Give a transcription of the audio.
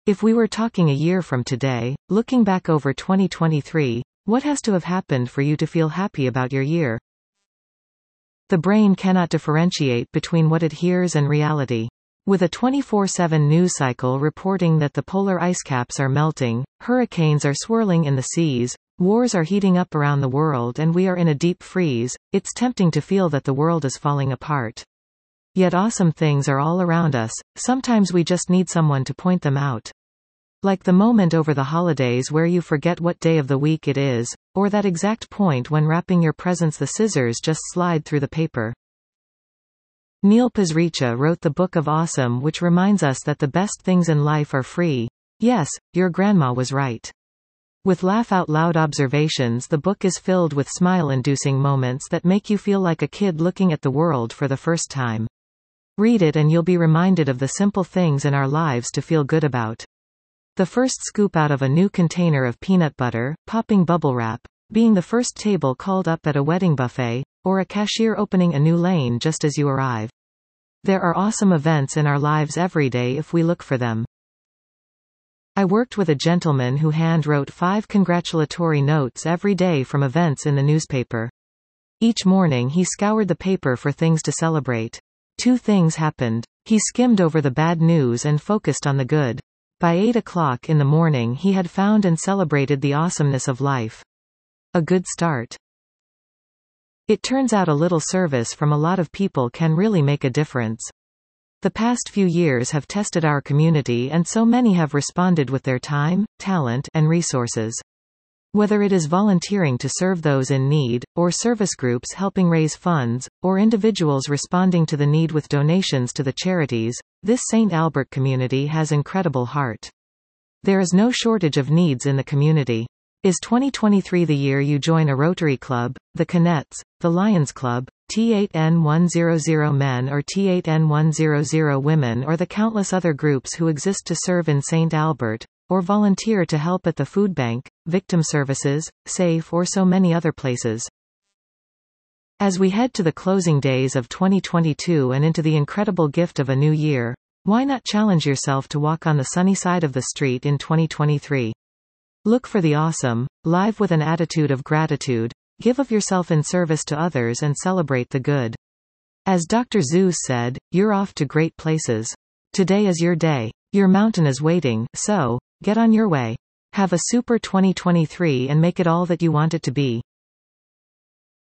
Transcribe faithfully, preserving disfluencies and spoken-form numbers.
If we were talking a year from today, looking back over twenty twenty-three, what has to have happened for you to feel happy about your year? The brain cannot differentiate between what it hears and reality. With a twenty-four seven news cycle reporting that the polar ice caps are melting, hurricanes are swirling in the seas, wars are heating up around the world and we are in a deep freeze, it's tempting to feel that the world is falling apart. Yet awesome things are all around us, sometimes we just need someone to point them out. Like the moment over the holidays where you forget what day of the week it is, or that exact point when wrapping your presents the scissors just slide through the paper. Neil Pasricha wrote the Book of Awesome, which reminds us that the best things in life are free. Yes, your grandma was right. With laugh-out-loud observations, the book is filled with smile-inducing moments that make you feel like a kid looking at the world for the first time. Read it and you'll be reminded of the simple things in our lives to feel good about. The first scoop out of a new container of peanut butter, popping bubble wrap, being the first table called up at a wedding buffet, or a cashier opening a new lane just as you arrive. There are awesome events in our lives every day if we look for them. I worked with a gentleman who hand-wrote five congratulatory notes every day from events in the newspaper. Each morning he scoured the paper for things to celebrate. Two things happened. He skimmed over the bad news and focused on the good. By eight o'clock in the morning he had found and celebrated the awesomeness of life. A good start. It turns out a little service from a lot of people can really make a difference. The past few years have tested our community and so many have responded with their time, talent, and resources. Whether it is volunteering to serve those in need, or service groups helping raise funds, or individuals responding to the need with donations to the charities, this Saint Albert community has incredible heart. There is no shortage of needs in the community. Is twenty twenty-three the year you join a Rotary Club, the Canettes, the Lions Club, T eight N one hundred Men or T eight N one hundred Women, or the countless other groups who exist to serve in Saint Albert, or volunteer to help at the food bank, victim services, SAFE, or so many other places? As we head to the closing days of twenty twenty-two and into the incredible gift of a new year, why not challenge yourself to walk on the sunny side of the street in twenty twenty-three? Look for the awesome, live with an attitude of gratitude, give of yourself in service to others and celebrate the good. As Doctor Seuss said, you're off to great places. Today is your day. Your mountain is waiting, so, get on your way. Have a super twenty twenty-three and make it all that you want it to be.